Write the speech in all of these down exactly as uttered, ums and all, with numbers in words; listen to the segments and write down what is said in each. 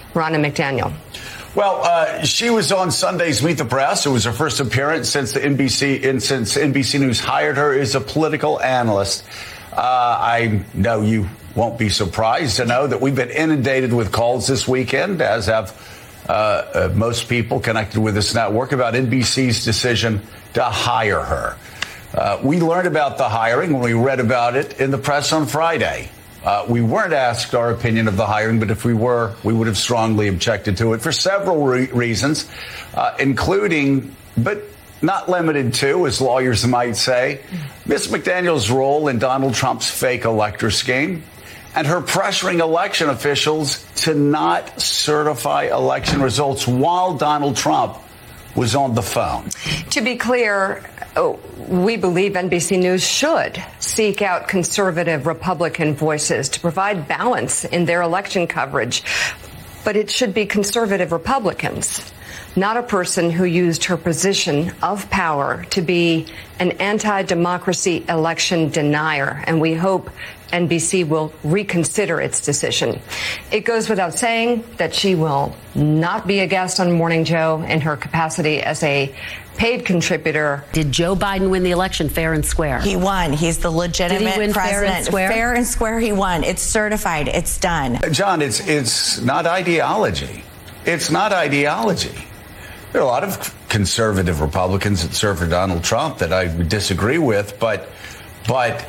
Ronna McDaniel. Well, uh, she was on Sunday's Meet the Press. It was her first appearance since the N B C and since N B C News hired her as a political analyst. Uh, I know you won't be surprised to know that we've been inundated with calls this weekend, as have uh, uh, most people connected with this network, about N B C's decision to hire her. Uh, we learned about the hiring when we read about it in the press on Friday. Uh, we weren't asked our opinion of the hiring, but if we were, we would have strongly objected to it for several re- reasons, uh, including, but not limited to, as lawyers might say, Miz McDaniel's role in Donald Trump's fake elector scheme and her pressuring election officials to not certify election results while Donald Trump was on the phone. To be clear, oh, we believe N B C News should seek out conservative Republican voices to provide balance in their election coverage. But it should be conservative Republicans, not a person who used her position of power to be an anti-democracy election denier. And we hope N B C will reconsider its decision. It goes without saying that she will not be a guest on Morning Joe in her capacity as a paid contributor. Did Joe Biden win the election fair and square? He won. He's the legitimate Did he win president. Fair and square? Fair and square, he won. It's certified. It's done. John, it's it's not ideology. It's not ideology. There are a lot of conservative Republicans that serve for Donald Trump that I disagree with, but but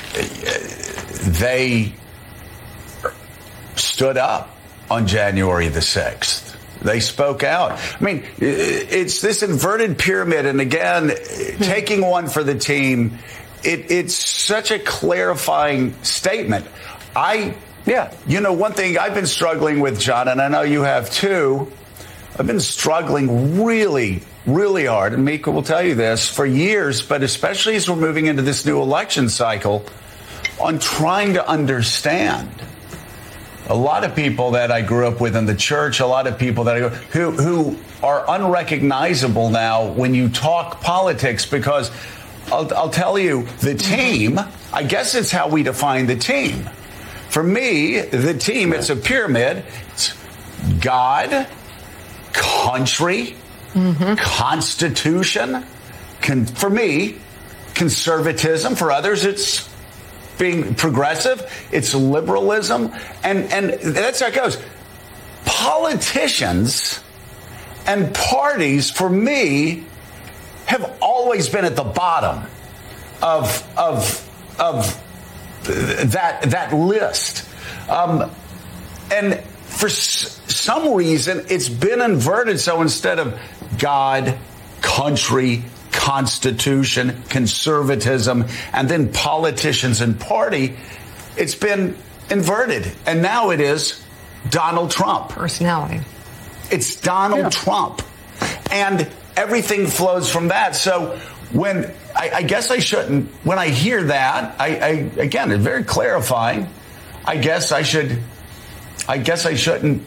they stood up on January the sixth. They spoke out. I mean, it's this inverted pyramid. And again, taking one for the team, it, it's such a clarifying statement. I, yeah, you know, one thing I've been struggling with, John, and I know you have too, I've been struggling really, really hard, and Mika will tell you this, for years, but especially as we're moving into this new election cycle, on trying to understand. A lot of people that I grew up with in the church, a lot of people that I go, who who are unrecognizable now when you talk politics, because I'll, I'll tell you, the team, I guess it's how we define the team. For me, the team, it's a pyramid. It's God, country, mm-hmm. Constitution. Con, for me, conservatism. For others, it's being progressive, it's liberalism, and, and that's how it goes. Politicians and parties, for me, have always been at the bottom of of of that that list, um, and for s- some reason, it's been inverted. So instead of God, country, Constitution, conservatism, and then politicians and party, it's been inverted. And now it is Donald Trump. Personality. It's Donald yeah. Trump. And everything flows from that. So when, I, I guess I shouldn't, when I hear that, I, I again, it's very clarifying. I guess I should, I guess I shouldn't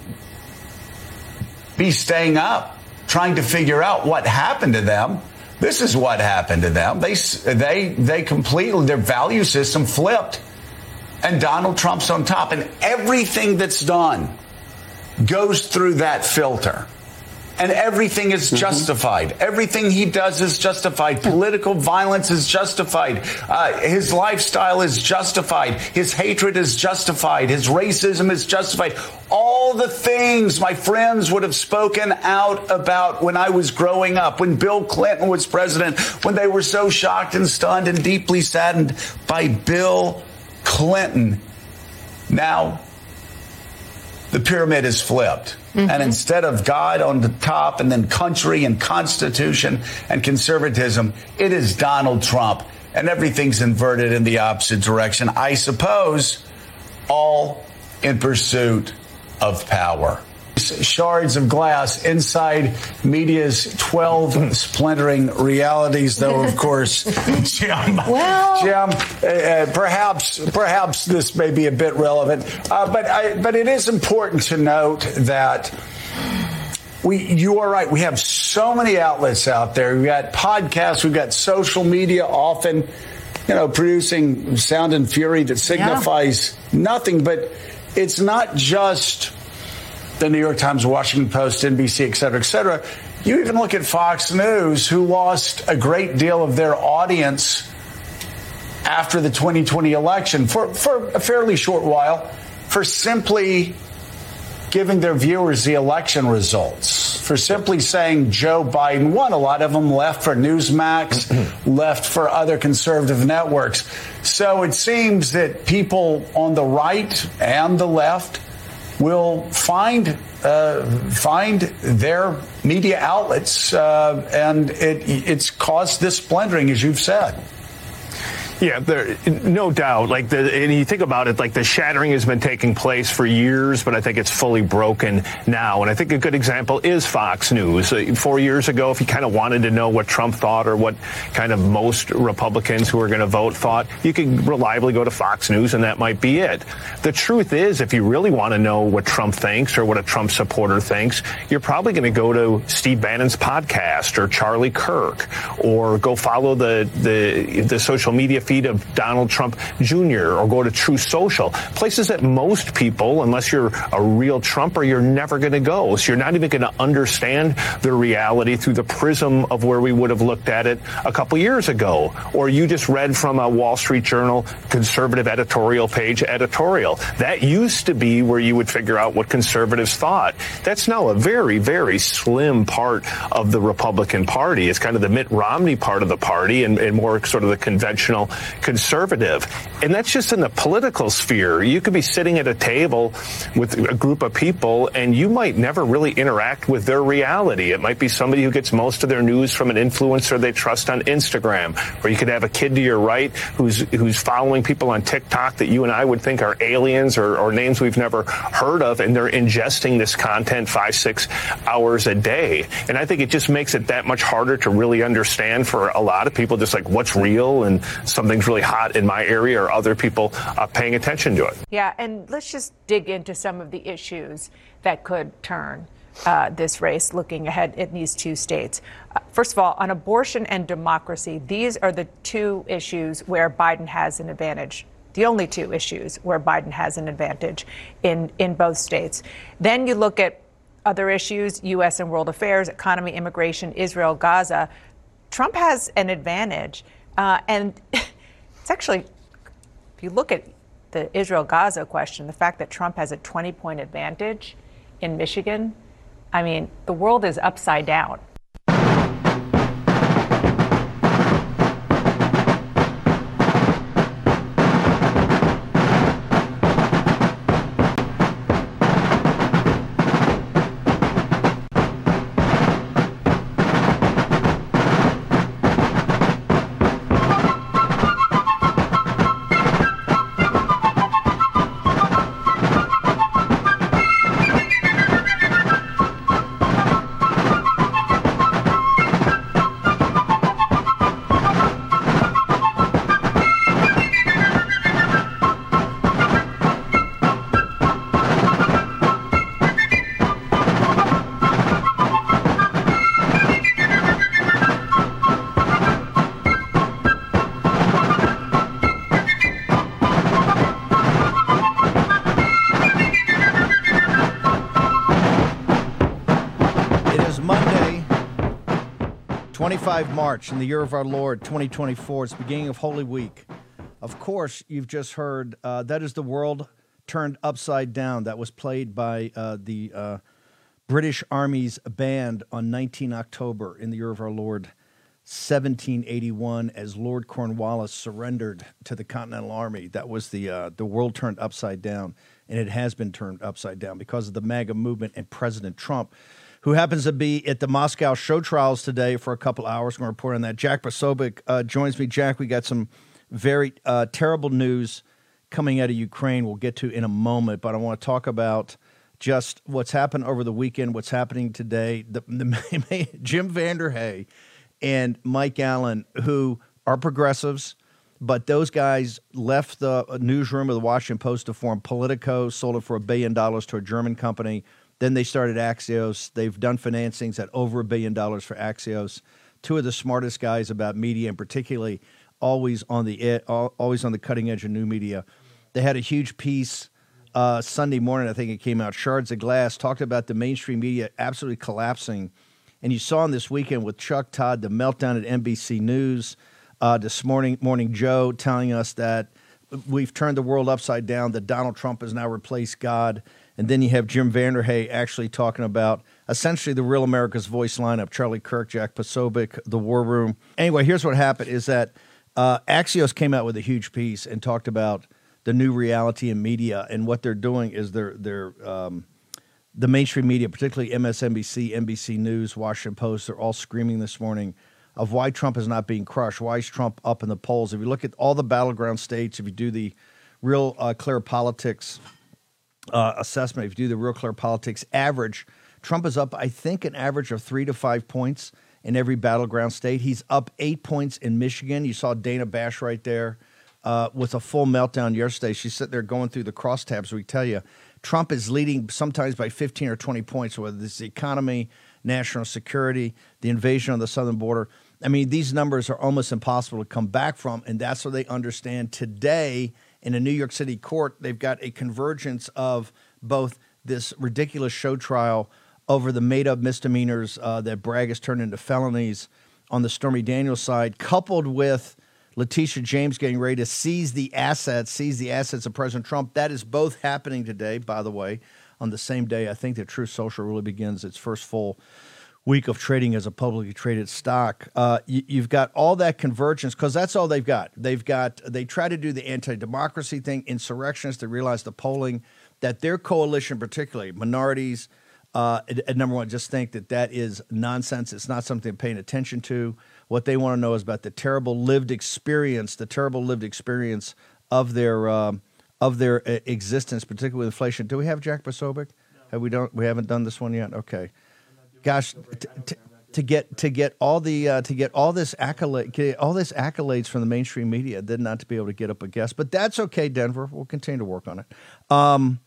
be staying up, trying to figure out what happened to them. This is what happened to them. They they they completely, their value system flipped, and Donald Trump's on top. And everything that's done goes through that filter, and everything is justified. Mm-hmm. Everything he does is justified. Political violence is justified. Uh, his lifestyle is justified. His hatred is justified. His racism is justified. All the things my friends would have spoken out about when I was growing up, when Bill Clinton was president, when they were so shocked and stunned and deeply saddened by Bill Clinton. Now, the pyramid is flipped. Mm-hmm. And instead of God on the top and then country and Constitution and conservatism, it is Donald Trump. And everything's inverted in the opposite direction, I suppose, all in pursuit of power. Shards of glass inside media's twelve splintering realities, though, of course, Jim, well, Jim, uh, perhaps, perhaps this may be a bit relevant, uh, but I, but it is important to note that we, you are right. We have so many outlets out there. We've got podcasts. We've got social media, often, you know, producing sound and fury that signifies yeah. nothing. But it's not just the New York Times, Washington Post, N B C, et cetera, et cetera. You even look at Fox News, who lost a great deal of their audience after the twenty twenty election for, for a fairly short while for simply giving their viewers the election results, for simply saying Joe Biden won. A lot of them left for Newsmax, left for other conservative networks. So it seems that people on the right and the left will find uh, find their media outlets, uh, and it, it's caused this splintering, as you've said. Yeah, there, no doubt. Like the, and you think about it, like the shattering has been taking place for years, but I think it's fully broken now. And I think a good example is Fox News. Uh, four years ago, if you kind of wanted to know what Trump thought or what kind of most Republicans who were going to vote thought, you could reliably go to Fox News and that might be it. The truth is, if you really want to know what Trump thinks or what a Trump supporter thinks, you're probably going to go to Steve Bannon's podcast or Charlie Kirk, or go follow the, the, the social media feed of Donald Trump Junior or go to True Social, places that most people, unless you're a real Trumper, you're never going to go. So you're not even going to understand the reality through the prism of where we would have looked at it a couple years ago. Or you just read from a Wall Street Journal conservative editorial page editorial. That used to be where you would figure out what conservatives thought. That's now a very, very slim part of the Republican Party. It's kind of the Mitt Romney part of the party and, and more sort of the conventional conservative. And that's just in the political sphere. You could be sitting at a table with a group of people and you might never really interact with their reality. It might be somebody who gets most of their news from an influencer they trust on Instagram. Or you could have a kid to your right who's who's following people on TikTok that you and I would think are aliens or, or names we've never heard of, and they're ingesting this content five, six hours a day. And I think it just makes it that much harder to really understand for a lot of people, just like what's real and something's really hot in my area or other people uh, paying attention to it. Yeah, and let's just dig into some of the issues that could turn uh, this race looking ahead in these two states. Uh, first of all, on abortion and democracy, these are the two issues where Biden has an advantage. The only two issues where Biden has an advantage in, in both states. Then you look at other issues, U S and world affairs, economy, immigration, Israel, Gaza. Trump has an advantage. Uh, and it's actually, if you look at the Israel-Gaza question, the fact that Trump has a twenty-point advantage in Michigan, I mean, the world is upside down. twenty-five March in the year of our Lord, twenty twenty-four. It's the beginning of Holy Week. Of course, you've just heard uh, That Is the World Turned Upside Down. That was played by uh, the uh, British Army's band on nineteen October in the year of our Lord, seventeen eighty-one, as Lord Cornwallis surrendered to the Continental Army. That was the uh, the world turned upside down, and it has been turned upside down because of the MAGA movement and President Trump, who happens to be at the Moscow show trials today for a couple hours. We're going to report on that. Jack Posobiec uh, joins me. Jack, we got some very uh, terrible news coming out of Ukraine we'll get to in a moment, but I want to talk about just what's happened over the weekend, what's happening today. The, the, Jim Vanderhay and Mike Allen, who are progressives, but those guys left the newsroom of the Washington Post to form Politico, sold it for a billion dollars to a German company. Then they started Axios. They've done financings at over a billion dollars for Axios. Two of the smartest guys about media, and particularly always on the always on the cutting edge of new media. They had a huge piece uh, Sunday morning, I think it came out, Shards of Glass, talked about the mainstream media absolutely collapsing. And you saw him this weekend with Chuck Todd, the meltdown at N B C News, uh, this morning, Morning Joe telling us that we've turned the world upside down, that Donald Trump has now replaced God. And then you have Jim Vanderhay actually talking about essentially the Real America's Voice lineup, Charlie Kirk, Jack Posobiec, the War Room. Anyway, here's what happened is that uh, Axios came out with a huge piece and talked about the new reality in media. And what they're doing is they're, they're um, the mainstream media, particularly M S N B C, N B C News, Washington Post, they're all screaming this morning of why Trump is not being crushed. Why is Trump up in the polls? If you look at all the battleground states, if you do the real uh, clear politics Uh, assessment, if you do the Real Clear Politics average, Trump is up, I think, an average of three to five points in every battleground state. He's up eight points in Michigan. You saw Dana Bash right there uh, with a full meltdown yesterday. She's sitting there going through the crosstabs. We tell you, Trump is leading sometimes by fifteen or twenty points, whether it's the economy, national security, the invasion of the southern border. I mean, these numbers are almost impossible to come back from, and that's what they understand today. In a New York City court, they've got a convergence of both this ridiculous show trial over the made-up misdemeanors uh, that Bragg has turned into felonies on the Stormy Daniels side, coupled with Letitia James getting ready to seize the assets, seize the assets of President Trump. That is both happening today, by the way, on the same day I think that Truth Social really begins its first full week of trading as a publicly traded stock. Uh, you, you've got all that convergence because that's all they've got. They've got, they try to do the anti-democracy thing, insurrectionists. They realize the polling that their coalition, particularly minorities, uh, at, at number one, just think that that is nonsense. It's not something they're paying attention to. What they want to know is about the terrible lived experience, the terrible lived experience of their um, of their uh, existence, particularly with inflation. Do we have Jack Posobiec? No. Have we don't? We haven't done this one yet. Okay. Gosh, t- t- to get to get all the uh, to get all this accolade, get all this accolades from the mainstream media, then not to be able to get up a guest, but that's okay. Denver, we'll continue to work on it. Um,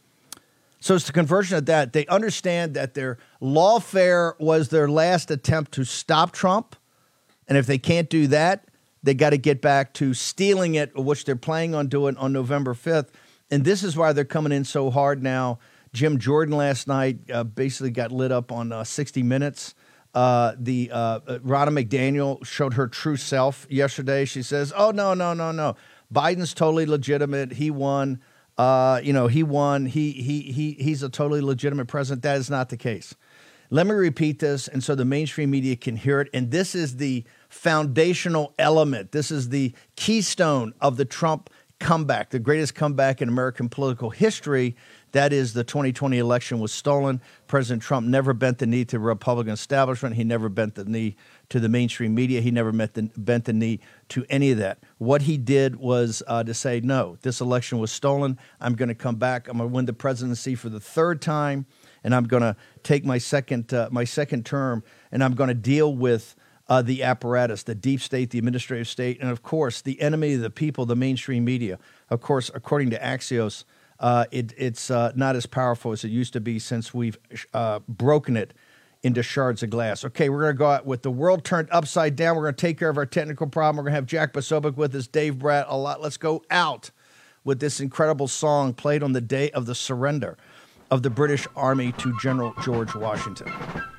so it's the conversion of that. They understand that their lawfare was their last attempt to stop Trump, and if they can't do that, they got to get back to stealing it, which they're planning on doing on November fifth. And this is why they're coming in so hard now. Jim Jordan last night uh, basically got lit up on uh, sixty minutes. Uh, the uh, Ronna McDaniel showed her true self yesterday. She says, "Oh no, no, no, no! Biden's totally legitimate. He won. Uh, you know, he won. He he he he's a totally legitimate president." That is not the case. Let me repeat this, and so the mainstream media can hear it. And this is the foundational element. This is the keystone of the Trump comeback, the greatest comeback in American political history. That is, the twenty twenty election was stolen. President Trump never bent the knee to the Republican establishment. He never bent the knee to the mainstream media. He never bent the, bent the knee to any of that. What he did was uh, to say, no, this election was stolen. I'm going to come back. I'm going to win the presidency for the third time, and I'm going to take my second uh, my second term, and I'm going to deal with uh, the apparatus, the deep state, the administrative state, and, of course, the enemy of the people, the mainstream media. Of course, according to Axios, Uh, it, it's uh, not as powerful as it used to be since we've uh, broken it into shards of glass. Okay, we're going to go out with the world turned upside down. We're going to take care of our technical problem. We're going to have Jack Posobiec with us, Dave Bratt, a lot. Let's go out with this incredible song played on the day of the surrender of the British Army to General George Washington.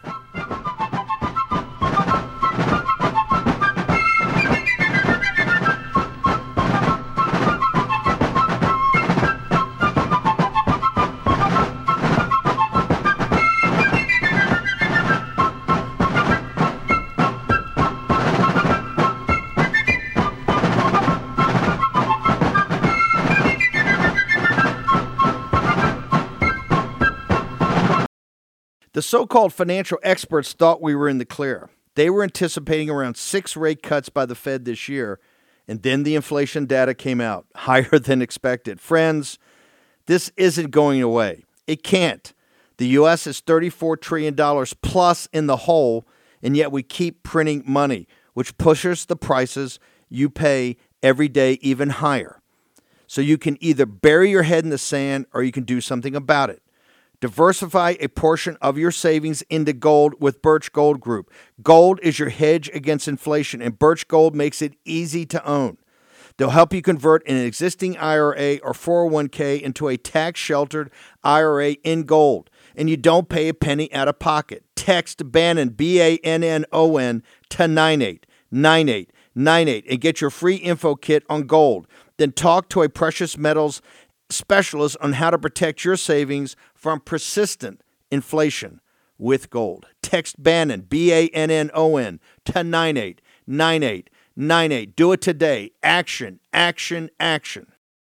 The so-called financial experts thought we were in the clear. They were anticipating around six rate cuts by the Fed this year, and then the inflation data came out, higher than expected. Friends, this isn't going away. It can't. The U S is thirty-four trillion dollars plus in the hole, and yet we keep printing money, which pushes the prices you pay every day even higher. So you can either bury your head in the sand or you can do something about it. Diversify a portion of your savings into gold with Birch Gold Group. Gold is your hedge against inflation, and Birch Gold makes it easy to own. They'll help you convert an existing I R A or four oh one k into a tax-sheltered I R A in gold, and you don't pay a penny out of pocket. Text Bannon, B A N N O N, to nine eight nine eight nine eight and get your free info kit on gold. Then talk to a precious metals specialist on how to protect your savings from persistent inflation with gold. Text Bannon, B A N N O N, to nine eight nine eight nine eight. Do it today. Action, action, action.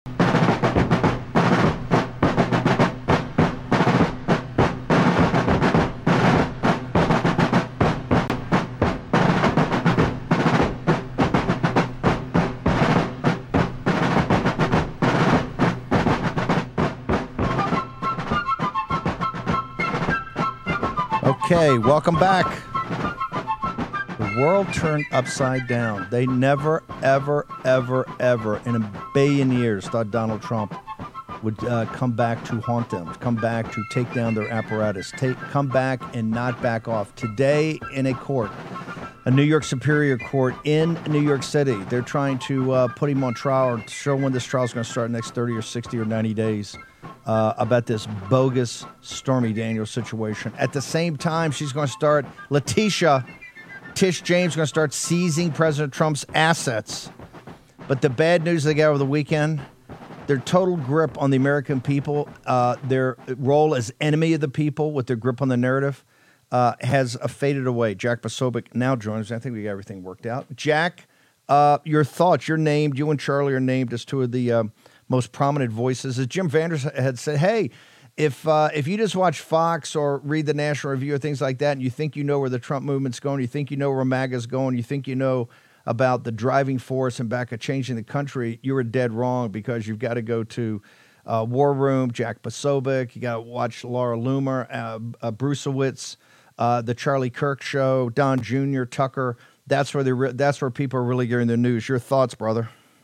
Okay, welcome back. The world turned upside down. They never, ever, ever, ever in a billion years thought Donald Trump would uh, come back to haunt them, come back to take down their apparatus, take, come back and not back off. Today in a court, a New York Superior Court in New York City, they're trying to uh, put him on trial or show when this trial is going to start next thirty or sixty or ninety days. Uh, about this bogus Stormy Daniels situation. At the same time, she's going to start, Letitia, Tish James, going to start seizing President Trump's assets. But the bad news they got over the weekend, their total grip on the American people, uh, their role as enemy of the people with their grip on the narrative, uh, has uh, faded away. Jack Posobiec now joins us. I think we got everything worked out. Jack, uh, your thoughts, you're named, you and Charlie are named as two of the Uh, most prominent voices. As Jim Vanders had said, hey, if uh, if you just watch Fox or read the National Review or things like that, and you think you know where the Trump movement's going, you think you know where MAGA's going, you think you know about the driving force and back of changing the country, you were dead wrong, because you've got to go to uh, War Room, Jack Posobiec, you got to watch Laura Loomer, uh, uh, Brucewitz, uh, the Charlie Kirk Show, Don Junior, Tucker. That's where they re- that's where people are really getting their news. Your thoughts, brother?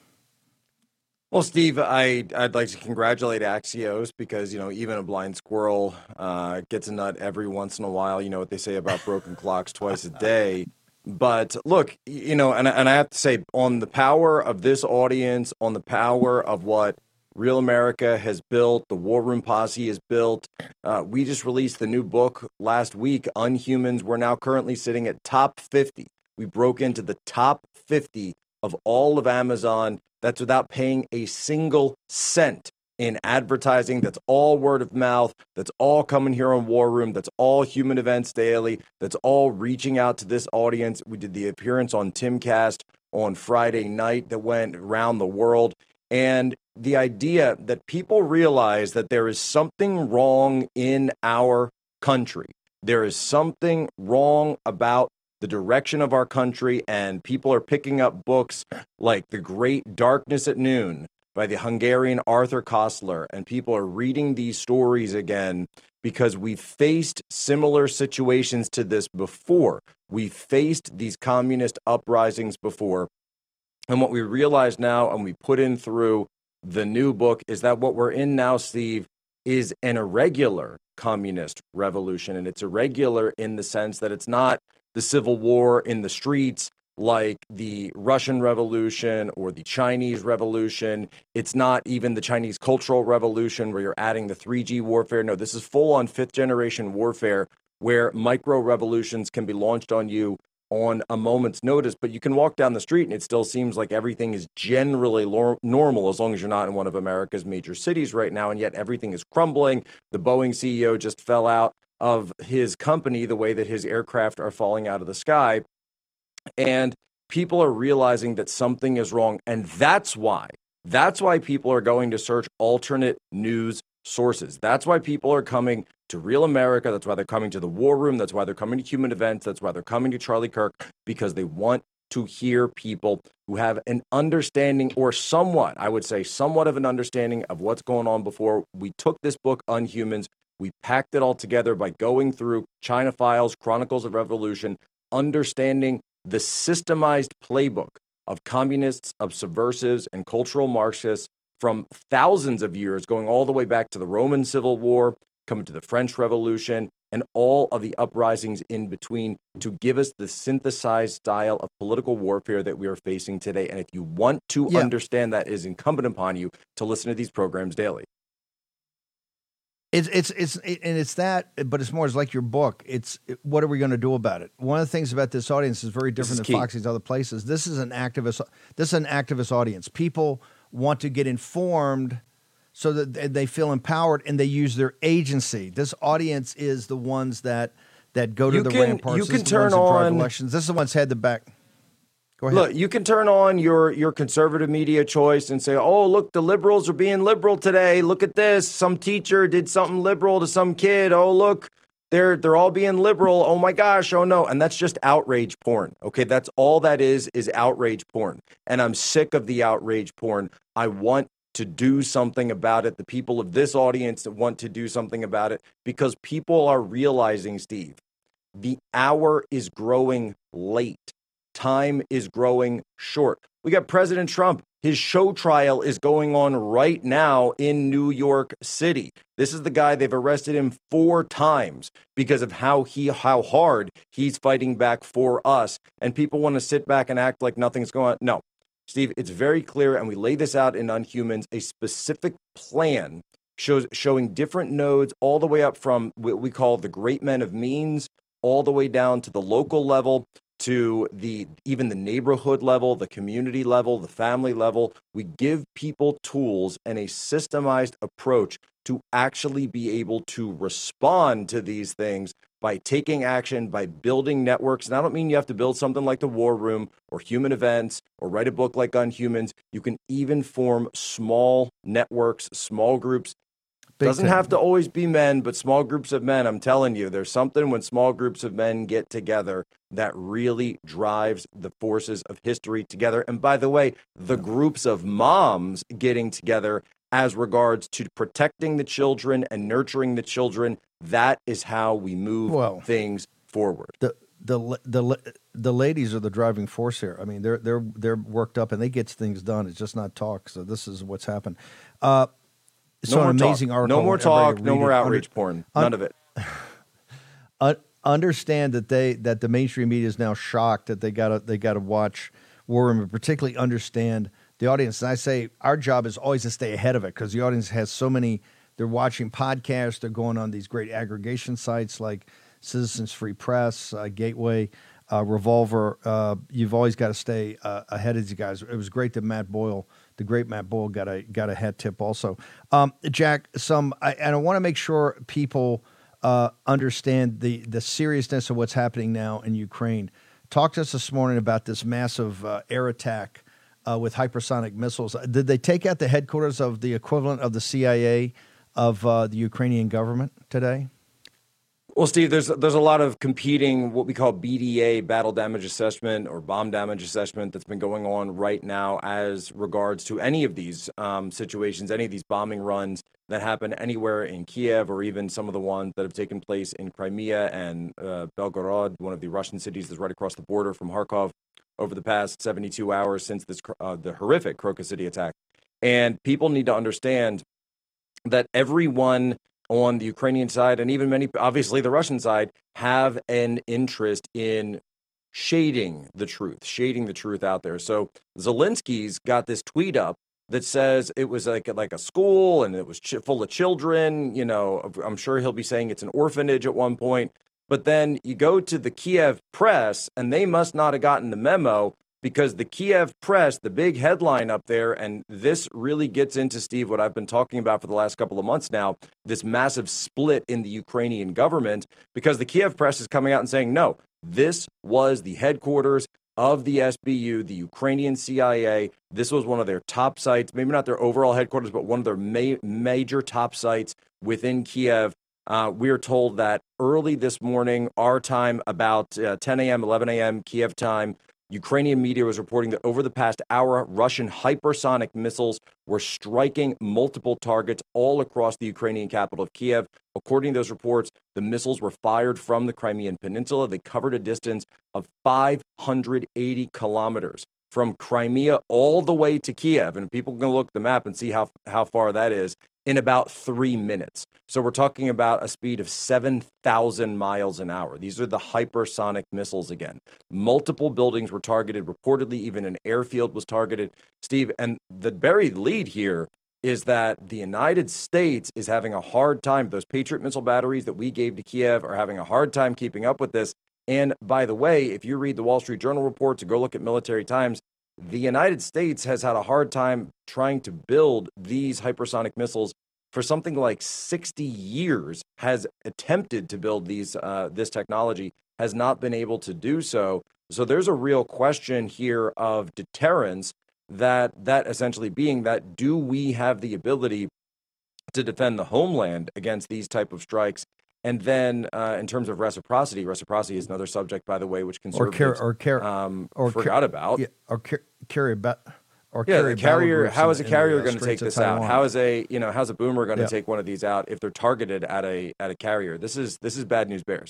Well, Steve, I, I'd like to congratulate Axios, because, you know, even a blind squirrel uh, gets a nut every once in a while. You know what they say about broken clocks twice a day. But look, you know, and, and I have to say, on the power of this audience, on the power of what Real America has built, the War Room Posse has built, uh, we just released the new book last week, Unhumans. We're now currently sitting at top fifty. We broke into the top fifty of all of Amazon. That's without paying a single cent in advertising. That's all word of mouth. That's all coming here on War Room. That's all Human Events Daily. That's all reaching out to this audience. We did the appearance on Timcast on Friday night that went around the world. And the idea that people realize that there is something wrong in our country. There is something wrong about the direction of our country, and people are picking up books like The Great Darkness at Noon by the Hungarian Arthur Koestler, and people are reading these stories again because we've faced similar situations to this before. We've faced these communist uprisings before, and what we realize now, and we put in through the new book, is that what we're in now, Steve, is an irregular communist revolution, and it's irregular in the sense that it's not the civil war in the streets like the Russian Revolution or the Chinese Revolution. It's not even the Chinese Cultural Revolution where you're adding the three G warfare. No, this is full-on fifth-generation warfare where micro-revolutions can be launched on you on a moment's notice, but you can walk down the street and it still seems like everything is generally lor- normal as long as you're not in one of America's major cities right now, and yet everything is crumbling. The Boeing C E O just fell out of his company the way that his aircraft are falling out of the sky. And people are realizing that something is wrong. And that's why, that's why people are going to search alternate news sources. That's why people are coming to Real America. That's why they're coming to the War Room. That's why they're coming to Human Events. That's why they're coming to Charlie Kirk, because they want to hear people who have an understanding, or somewhat, I would say, somewhat of an understanding of what's going on before. We took this book, Unhumans. We packed it all together by going through China Files, Chronicles of Revolution, understanding the systemized playbook of communists, of subversives, and cultural Marxists from thousands of years, going all the way back to the Roman Civil War, coming to the French Revolution, and all of the uprisings in between to give us the synthesized style of political warfare that we are facing today. And if you want to Yeah. understand that, it is incumbent upon you to listen to these programs daily. It's it's it's it, and it's that, but it's more. It's like your book. It's it, what are we going to do about it? One of the things about this audience is very different is than key. Foxy's other places. This is an activist. This is an activist audience. People want to get informed so that they feel empowered and they use their agency. This audience is the ones that that go to You the can- ramparts. you This can is the turn ones that drive on- elections. This is the ones head the back. Go ahead. Look, you can turn on your your conservative media choice and say, "Oh, look, the liberals are being liberal today. Look at this. Some teacher did something liberal to some kid. Oh, look, they're they're all being liberal. Oh my gosh, oh no." And that's just outrage porn. Okay, that's all that is is outrage porn. And I'm sick of the outrage porn. I want to do something about it. The people of this audience want to do something about it because people are realizing, Steve, the hour is growing late. Time is growing short. We got President Trump. His show trial is going on right now in New York City. This is the guy, they've arrested him four times because of how he how hard he's fighting back for us. And people want to sit back and act like nothing's going on. No, Steve, it's very clear, and we lay this out in Unhumans, a specific plan shows showing different nodes all the way up from what we call the great men of means, all the way down to the local level, to the even the neighborhood level, the community level, the family level. We give people tools and a systemized approach to actually be able to respond to these things by taking action, by building networks. And I don't mean you have to build something like the War Room or Human Events or write a book like Unhumans. You can even form small networks, small groups. Big Doesn't time. have to always be men, but small groups of men. I'm telling you, there's something when small groups of men get together that really drives the forces of history together. And by the way, the groups of moms getting together as regards to protecting the children and nurturing the children, that is how we move Well, things forward. the the the the ladies are the driving force here. I mean, they're they're they're worked up and they get things done. It's just not talk. So this is what's happened. Uh, so No more an amazing talk. article. No more Everybody talk. read No it. more Under- outrage porn. None of it. Uh, understand that they that the mainstream media is now shocked that they gotta they gotta watch War Room, and particularly understand the audience. And I say our job is always to stay ahead of it because the audience has so many. They're watching podcasts. They're going on these great aggregation sites like Citizens Free Press, uh, Gateway, uh, Revolver. Uh, you've always got to stay uh, ahead of these guys. It was great that Matt Boyle, the great Matt Boyle, got a got a hat tip also. Um, Jack, some I, and I want to make sure people uh, understand the the seriousness of what's happening now in Ukraine. Talk to us this morning about this massive uh, air attack uh, with hypersonic missiles. Did they take out the headquarters of the equivalent of the C I A of uh, the Ukrainian government today? Well, Steve, there's there's a lot of competing what we call B D A, battle damage assessment or bomb damage assessment that's been going on right now as regards to any of these um, situations, any of these bombing runs that happen anywhere in Kiev or even some of the ones that have taken place in Crimea and uh, Belgorod, one of the Russian cities that's right across the border from Kharkov, over the past seventy-two hours since this uh, the horrific Crocus City attack. And people need to understand that everyone on the Ukrainian side and even many, obviously the Russian side, have an interest in shading the truth, shading the truth out there. So Zelensky's got this tweet up that says it was like, like a school and it was ch- full of children. You know, I'm sure he'll be saying it's an orphanage at one point. But then you go to the Kiev press and they must not have gotten the memo, because the Kiev press, the big headline up there, and this really gets into, Steve, what I've been talking about for the last couple of months now, this massive split in the Ukrainian government, because the Kiev press is coming out and saying, no, this was the headquarters of the S B U, the Ukrainian C I A. This was one of their top sites, maybe not their overall headquarters, but one of their ma- major top sites within Kiev. Uh, we are told that early this morning, our time, about uh, ten a.m., eleven a.m. Kiev time, Ukrainian media was reporting that over the past hour, Russian hypersonic missiles were striking multiple targets all across the Ukrainian capital of Kiev. According to those reports, the missiles were fired from the Crimean Peninsula. They covered a distance of five hundred eighty kilometers from Crimea all the way to Kiev. And people can look at the map and see how, how far that is. in about three minutes. So we're talking about a speed of seven thousand miles an hour. These are the hypersonic missiles again. Multiple buildings were targeted. Reportedly, even an airfield was targeted, Steve. And the buried lead here is that the United States is having a hard time. Those Patriot missile batteries that we gave to Kiev are having a hard time keeping up with this. And by the way, if you read the Wall Street Journal reports or go look at Military Times, the United States has had a hard time trying to build these hypersonic missiles for something like sixty years, has attempted to build these uh, this technology, has not been able to do so. So there's a real question here of deterrence, that that essentially being that, do we have the ability to defend the homeland against these type of strikes? And then uh, in terms of reciprocity, reciprocity is another subject, by the way, which conservatives or car- or car- um, or forgot car- about. Yeah, or car- carry about. Or yeah, carry the carrier. How is a in, carrier in going to take this out? How is a you know how's a boomer going to yeah. take one of these out if they're targeted at a at a carrier? This is this is bad news bears.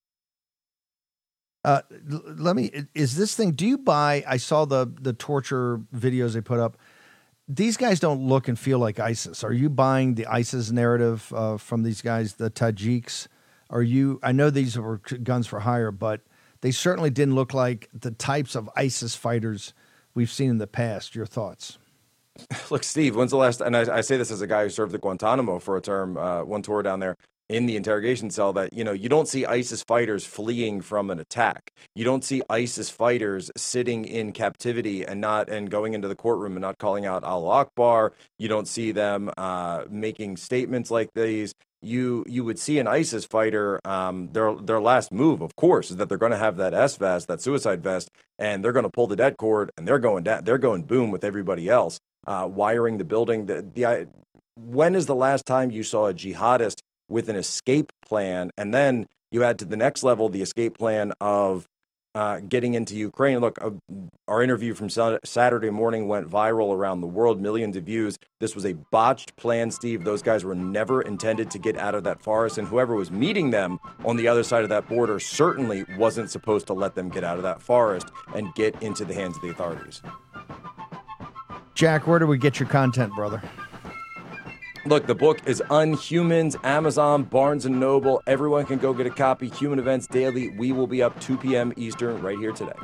Uh, l- let me. Is this thing? Do you buy? I saw the the torture videos they put up. These guys don't look and feel like ISIS. Are you buying the ISIS narrative uh, from these guys, the Tajiks? Are you? I know these were guns for hire, but they certainly didn't look like the types of ISIS fighters we've seen in the past. Your thoughts? Look, Steve, when's the last, and I, I say this as a guy who served at Guantanamo for a term, uh, one tour down there in the interrogation cell, that, you know, you don't see ISIS fighters fleeing from an attack. You don't see ISIS fighters sitting in captivity and not, and going into the courtroom and not calling out Allah Akbar. You don't see them uh, making statements like these. You you would see an ISIS fighter, um, their their last move, of course, is that they're going to have that S vest, that suicide vest, and they're going to pull the det cord, and they're going down, they're going boom with everybody else, uh, wiring the building. The, the when is the last time you saw a jihadist with an escape plan, and then you add to the next level the escape plan of uh, getting into Ukraine? Look, uh, our interview from Saturday morning went viral around the world, millions of views. This was a botched plan, Steve. Those guys were never intended to get out of that forest, and whoever was meeting them on the other side of that border certainly wasn't supposed to let them get out of that forest and get into the hands of the authorities. Jack, where do we get your content, brother? Look, the book is Unhumans, Amazon, Barnes and Noble. Everyone can go get a copy. Human Events Daily. We will be up two p.m. Eastern right here today.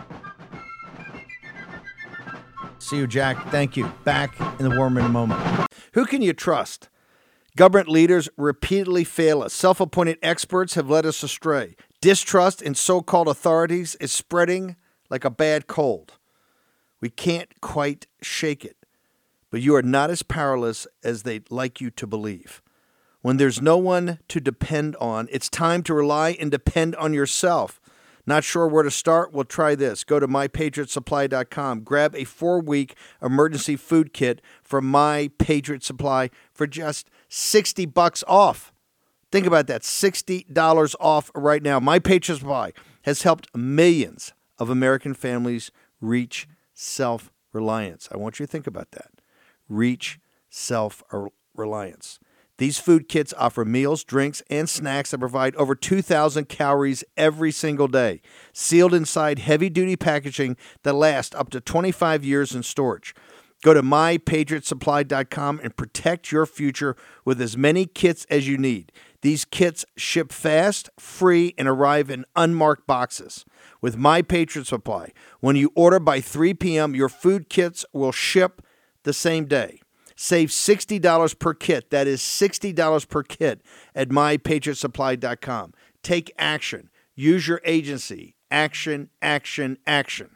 See you, Jack. Thank you. Back in the war room in a moment. Who can you trust? Government leaders repeatedly fail us. Self-appointed experts have led us astray. Distrust in so-called authorities is spreading like a bad cold. We can't quite shake it. But you are not as powerless as they'd like you to believe. When there's no one to depend on, it's time to rely and depend on yourself. Not sure where to start? Well, try this. Go to my patriot supply dot com. Grab a four-week emergency food kit from My Patriot Supply for just sixty bucks off. Think about that, sixty dollars off right now. My Patriot Supply has helped millions of American families reach self-reliance. I want you to think about that. Reach self-reliance. These food kits offer meals, drinks, and snacks that provide over two thousand calories every single day, sealed inside heavy-duty packaging that lasts up to twenty-five years in storage. Go to my patriot supply dot com and protect your future with as many kits as you need. These kits ship fast, free, and arrive in unmarked boxes. With My Patriot Supply, when you order by three p.m., your food kits will ship the same day. Save sixty dollars per kit. That is sixty dollars per kit at my patriot supply dot com. Take action. Use your agency. Action, action, action.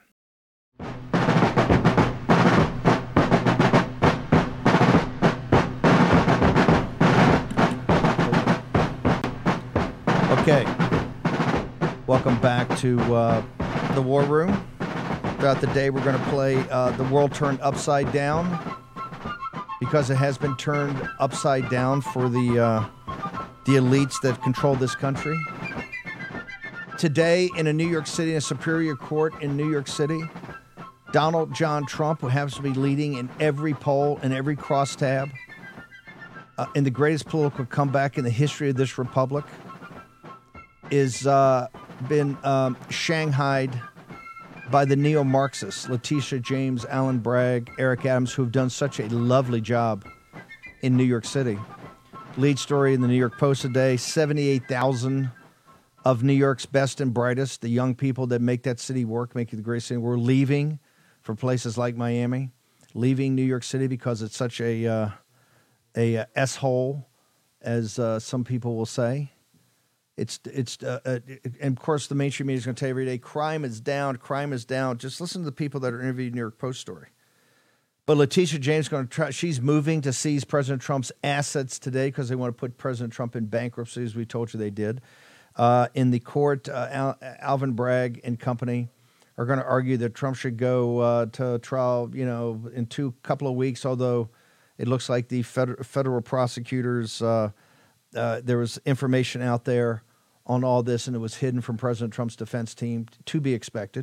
Okay. Welcome back to uh, the War Room. Throughout the day, we're going to play uh, The World Turned Upside Down, because it has been turned upside down for the uh, the elites that control this country. Today, in a New York City, in a Superior Court in New York City, Donald John Trump, who happens to be leading in every poll and every crosstab, uh, in the greatest political comeback in the history of this republic, is uh, been um, shanghaied by the neo-Marxists, Letitia James, Alan Bragg, Eric Adams, who have done such a lovely job in New York City. Lead story in the New York Post today, seventy-eight thousand of New York's best and brightest, the young people that make that city work, make it the great city, we're leaving for places like Miami, leaving New York City because it's such a uh, a uh, S-hole, as uh, some people will say. It's it's uh, uh, and of course the mainstream media is going to tell you every day, crime is down, crime is down. Just listen to the people that are interviewed in the New York Post story. But Letitia James is going to try. She's moving to seize President Trump's assets today because they want to put President Trump in bankruptcy, as we told you they did. Uh, in the court, uh, Al- Alvin Bragg and company are going to argue that Trump should go uh, to trial, you know, in two couple of weeks. Although it looks like the federal, federal prosecutors, uh, uh, there was information out there on all this, and it was hidden from President Trump's defense team, to be expected.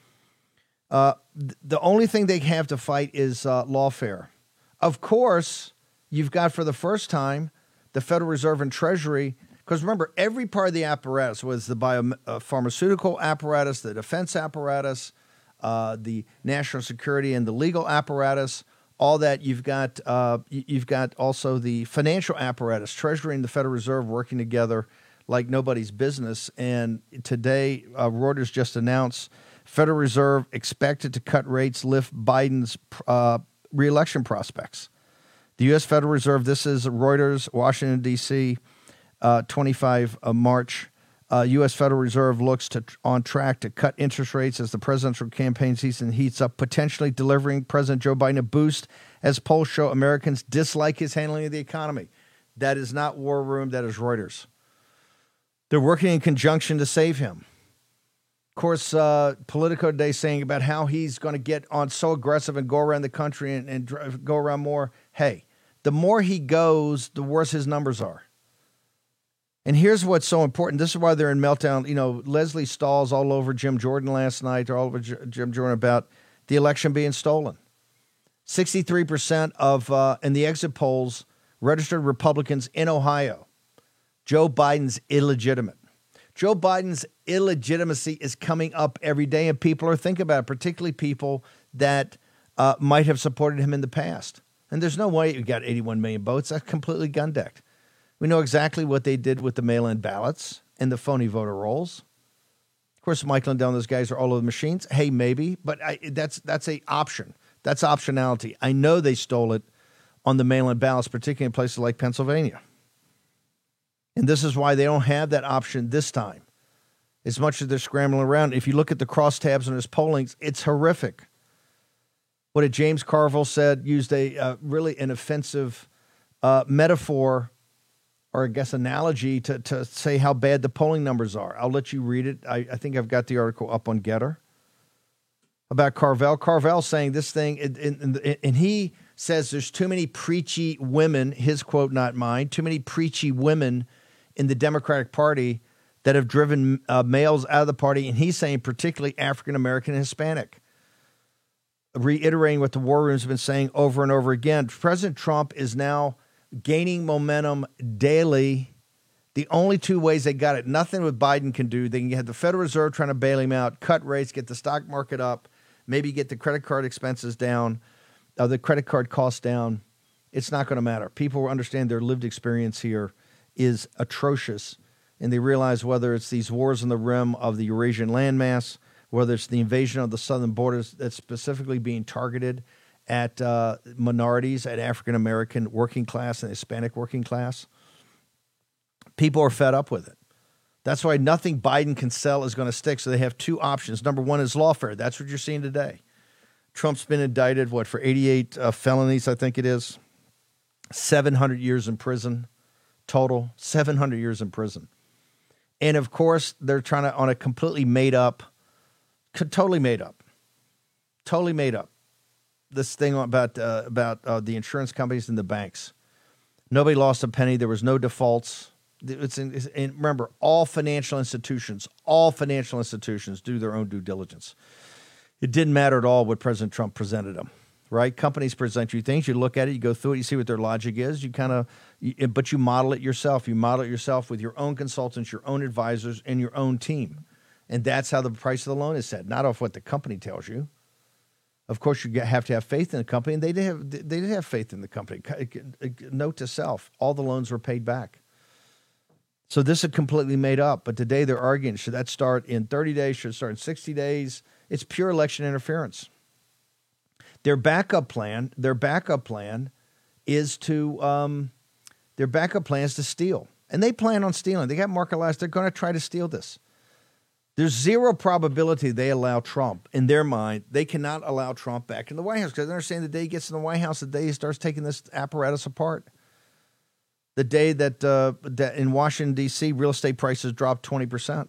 Uh, th- the only thing they have to fight is uh, lawfare. Of course, you've got for the first time the Federal Reserve and Treasury, because remember, every part of the apparatus, was the bio, uh, pharmaceutical apparatus, the defense apparatus, uh, the national security and the legal apparatus, all that. You've got uh, you've got also the financial apparatus, Treasury and the Federal Reserve working together like nobody's business. And today, uh, Reuters just announced Federal Reserve expected to cut rates, lift Biden's uh, reelection prospects. The U S Federal Reserve, this is Reuters, Washington, D C, uh, twenty-five of March. Uh, U S Federal Reserve looks to on track to cut interest rates as the presidential campaign season heats up, potentially delivering President Joe Biden a boost as polls show Americans dislike his handling of the economy. That is not War Room. That is Reuters. They're working in conjunction to save him. Of course, uh, Politico today saying about how he's going to get on so aggressive and go around the country and, and drive, go around more. Hey, the more he goes, the worse his numbers are. And here's what's so important. This is why they're in meltdown. You know, Leslie Stahl's all over Jim Jordan last night. They're all over J- Jim Jordan about the election being stolen. sixty-three percent of, uh, in the exit polls, registered Republicans in Ohio. Joe Biden's illegitimate. Joe Biden's illegitimacy is coming up every day, and people are thinking about it, particularly people that uh, might have supported him in the past. And there's no way you got eighty-one million votes. That's completely gun-decked. We know exactly what they did with the mail-in ballots and the phony voter rolls. Of course, Mike Lindell and those guys are all over the machines. Hey, maybe, but I, that's that's a option. That's optionality. I know they stole it on the mail-in ballots, particularly in places like Pennsylvania. And this is why they don't have that option this time, as much as they're scrambling around. If you look at the crosstabs on his pollings, it's horrific. What did James Carville said, used a uh, really an offensive uh, metaphor, or I guess analogy, to, to say how bad the polling numbers are. I'll let you read it. I, I think I've got the article up on Getter about Carville. Carville saying this thing, and, and, and he says there's too many preachy women, his quote, not mine, too many preachy women in the Democratic Party that have driven uh, males out of the party, and he's saying particularly African-American and Hispanic, reiterating what the War Room's been saying over and over again. President Trump is now gaining momentum daily. The only two ways they got it, nothing what Biden can do. They can have the Federal Reserve trying to bail him out, cut rates, get the stock market up, maybe get the credit card expenses down, uh, the credit card costs down. It's not going to matter. People understand their lived experience here is atrocious, and they realize whether it's these wars on the rim of the Eurasian landmass, whether it's the invasion of the southern borders that's specifically being targeted at uh, minorities, at African-American working class and Hispanic working class, people are fed up with it. That's why nothing Biden can sell is going to stick, so they have two options. Number one is lawfare. That's what you're seeing today. Trump's been indicted, what, for eighty-eight uh, felonies, I think it is, seven hundred years in prison. Total, seven hundred years in prison. And, of course, they're trying to, on a completely made up, totally made up, totally made up, this thing about uh, about uh, the insurance companies and the banks. Nobody lost a penny. There was no defaults. It's, in, it's in, remember, all financial institutions, all financial institutions do their own due diligence. It didn't matter at all what President Trump presented them. Right? Companies present you things. You look at it, you go through it, you see what their logic is. You kind of, but you model it yourself. You model it yourself with your own consultants, your own advisors, and your own team. And that's how the price of the loan is set, not off what the company tells you. Of course, you have to have faith in the company, and they did have they did have faith in the company. Note to self: all the loans were paid back. So this is completely made up. But today they're arguing: should that start in thirty days? Should it start in sixty days? It's pure election interference. Their backup plan, their backup plan, is to um, their backup plan is to steal, and they plan on stealing. They got market last. They're going to try to steal this. There's zero probability they allow Trump. In their mind, they cannot allow Trump back in the White House because they understand the day he gets in the White House, the day he starts taking this apparatus apart. The day that, uh, that in Washington, D C, real estate prices dropped twenty percent.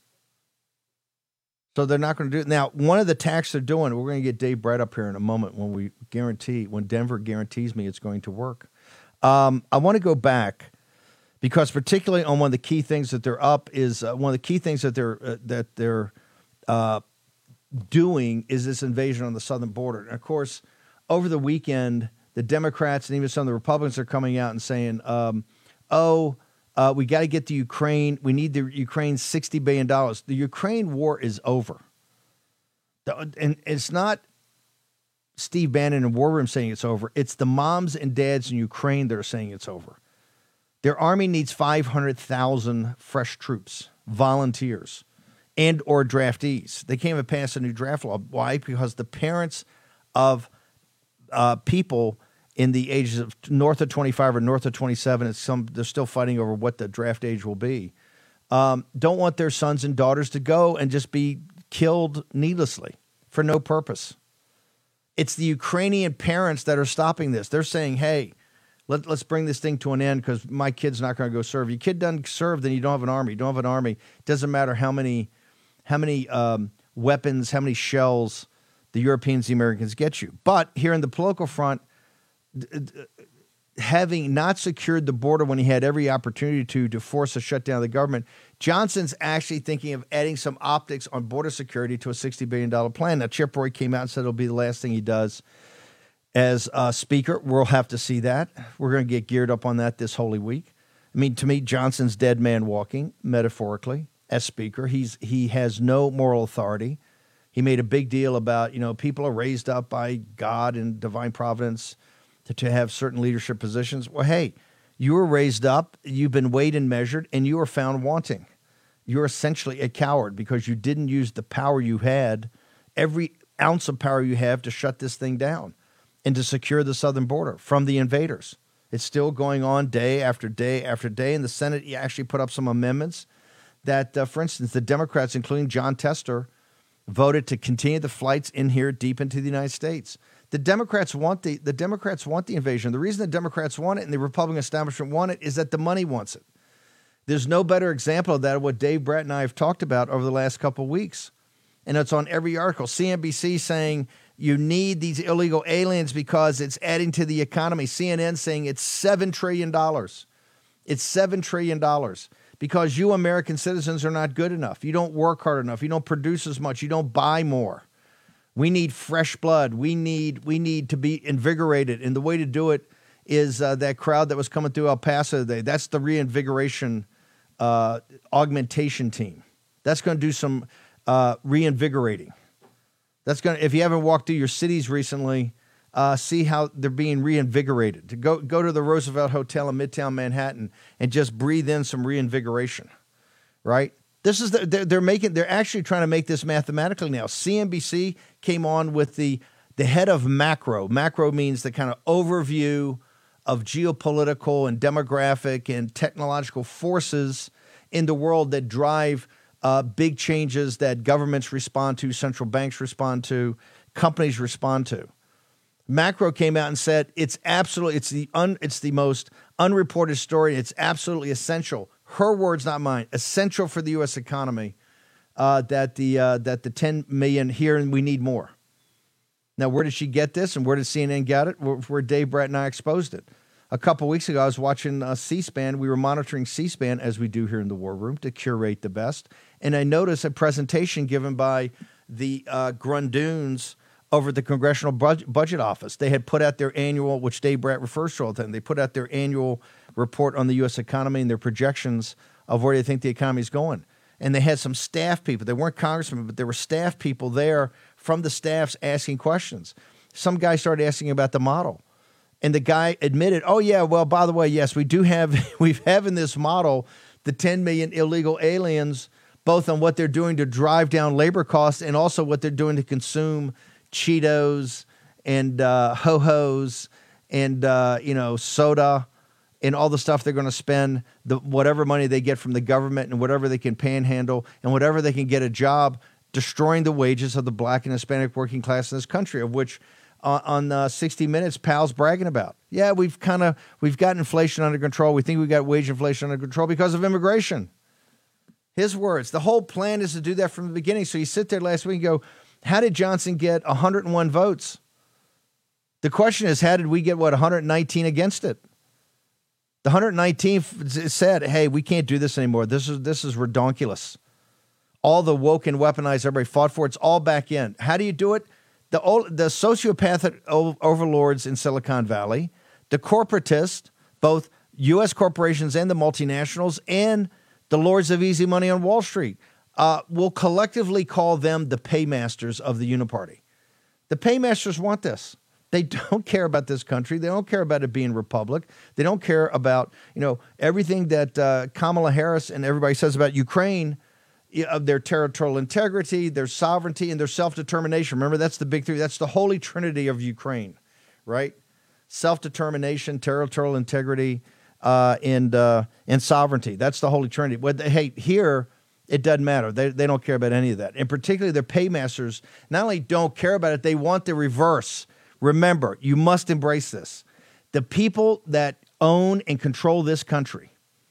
So they're not going to do it. Now, one of the attacks they're doing, we're going to get Dave Brett up here in a moment when we guarantee, when Denver guarantees me it's going to work. Um, I want to go back. Because particularly on one of the key things that they're up is uh, one of the key things that they're uh, that they're uh, doing is this invasion on the southern border. And of course, over the weekend, the Democrats and even some of the Republicans are coming out and saying, um, "Oh, uh, we got to get the Ukraine. We need the Ukraine sixty billion dollars. The Ukraine war is over." The, and it's not Steve Bannon in War Room saying it's over. It's the moms and dads in Ukraine that are saying it's over. Their army needs five hundred thousand fresh troops, volunteers, and or draftees. They can't even pass a new draft law. Why? Because the parents of uh, people in the ages of north of twenty-five or north of twenty-seven, it's some, they're still fighting over what the draft age will be, um, don't want their sons and daughters to go and just be killed needlessly for no purpose. It's the Ukrainian parents that are stopping this. They're saying, hey, Let, let's bring this thing to an end because my kid's not going to go serve. Your kid doesn't serve, then you don't have an army. You don't have an army. It doesn't matter how many how many um, weapons, how many shells the Europeans, the Americans get you. But here in the political front, having not secured the border when he had every opportunity to to force a shutdown of the government, Johnson's actually thinking of adding some optics on border security to a sixty billion dollars plan. Now, Chip Roy came out and said it'll be the last thing he does as uh, Speaker. We'll have to see that. We're going to get geared up on that this Holy Week. I mean, to me, Johnson's dead man walking, metaphorically, as Speaker. He's he has no moral authority. He made a big deal about, you know, people are raised up by God and divine providence to, to have certain leadership positions. Well, hey, you were raised up, you've been weighed and measured, and you were found wanting. You're essentially a coward because you didn't use the power you had, every ounce of power you have to shut this thing down and to secure the southern border from the invaders. It's still going on day after day after day. And the Senate actually put up some amendments that, uh, for instance, the Democrats, including John Tester, voted to continue the flights in here deep into the United States. The Democrats want the the Democrats want the invasion. The reason the Democrats want it and the Republican establishment want it is that the money wants it. There's no better example of that of what Dave Brett and I have talked about over the last couple of weeks. And it's on every article. C N B C saying you need these illegal aliens because it's adding to the economy. C N N saying it's seven trillion dollars. It's seven trillion dollars because you American citizens are not good enough. You don't work hard enough. You don't produce as much. You don't buy more. We need fresh blood. We need we need to be invigorated. And the way to do it is uh, that crowd that was coming through El Paso today. That's the reinvigoration uh, augmentation team. That's going to do some uh, reinvigorating. That's going to, if you haven't walked through your cities recently, uh, see how they're being reinvigorated. To go go to the Roosevelt Hotel in Midtown Manhattan and just breathe in some reinvigoration, right? This is the, they're, they're making. They're actually trying to make this mathematically now. C N B C came on with the the head of macro. Macro means the kind of overview of geopolitical and demographic and technological forces in the world that drive uh, big changes that governments respond to, central banks respond to, companies respond to. Macro came out and said it's absolutely it's the un, it's the most unreported story. It's absolutely essential. Her words, not mine. Essential for the U S economy uh, that the uh, that the ten million here and we need more. Now, where did she get this, and where did C N N get it? Where, where Dave Brett and I exposed it. A couple weeks ago, I was watching uh, C-SPAN. We were monitoring C-SPAN as we do here in the War Room to curate the best, and I noticed a presentation given by the uh, Grundoons over at the Congressional Budget, Budget Office. They had put out their annual, which Dave Brett refers to all the time. They put out their annual report on the U S economy and their projections of where they think the economy is going. And they had some staff people. They weren't congressmen, but there were staff people there from the staffs asking questions. Some guy started asking about the model. And the guy admitted, oh, yeah, well, by the way, yes, we do have, we have in this model the ten million illegal aliens, both on what they're doing to drive down labor costs and also what they're doing to consume Cheetos and uh, Ho-Hos and, uh, you know, soda and all the stuff they're going to spend, the whatever money they get from the government and whatever they can panhandle and whatever they can get a job, destroying the wages of the black and Hispanic working class in this country, of which uh, on uh, sixty minutes, Pal's bragging about. Yeah, we've kind of, we've got inflation under control. We think we got wage inflation under control because of immigration. His words. The whole plan is to do that from the beginning. So you sit there last week and go, how did Johnson get one hundred one votes? The question is, how did we get, what, one hundred nineteen against it? The one hundred nineteen said, hey, we can't do this anymore. This is this is redonkulous. All the woke and weaponized everybody fought for, it's all back in. How do you do it? The, the sociopathic overlords in Silicon Valley, the corporatists, both U S corporations and the multinationals, and the lords of easy money on Wall Street, uh, will collectively call them the paymasters of the uniparty. The paymasters want this. They don't care about this country. They don't care about it being republic. They don't care about, you know, everything that uh, Kamala Harris and everybody says about Ukraine, of their territorial integrity, their sovereignty, and their self-determination. Remember, that's the big three. That's the holy trinity of Ukraine, right? Self-determination, territorial integrity, uh, and uh, and sovereignty. That's the holy trinity. But they, hey, here, it doesn't matter. They, they don't care about any of that. And particularly their paymasters not only don't care about it, they want the reverse. Remember, you must embrace this. The people that own and control this country